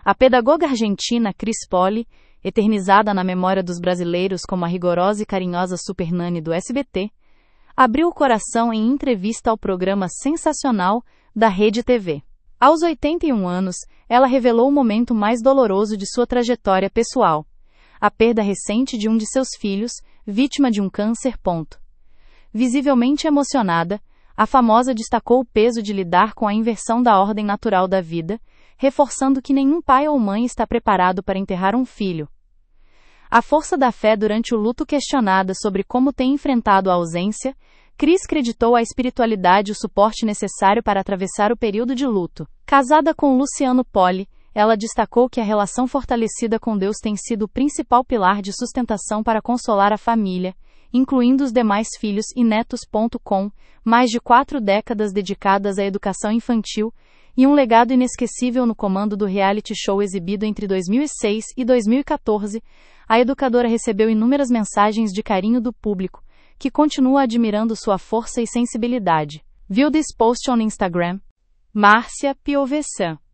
A pedagoga argentina Cris Poli, eternizada na memória dos brasileiros como a rigorosa e carinhosa Supernanny do SBT, abriu o coração em entrevista ao programa Sensacional da Rede TV. Aos 81 anos, ela revelou o momento mais doloroso de sua trajetória pessoal: a perda recente de um de seus filhos, vítima de um câncer. Visivelmente emocionada, a famosa destacou o peso de lidar com a inversão da ordem natural da vida, reforçando que nenhum pai ou mãe está preparado para enterrar um filho. A força da fé durante o luto. Questionada sobre como tem enfrentado a ausência, Cris creditou à espiritualidade o suporte necessário para atravessar o período de luto. Casada com Luciano Poli, ela destacou que a relação fortalecida com Deus tem sido o principal pilar de sustentação para consolar a família, incluindo os demais filhos e netos. Com mais de 4 décadas dedicadas à educação infantil e um legado inesquecível no comando do reality show exibido entre 2006 e 2014, a educadora recebeu inúmeras mensagens de carinho do público, que continua admirando sua força e sensibilidade. Viu this post on Instagram? Márcia Piovesan.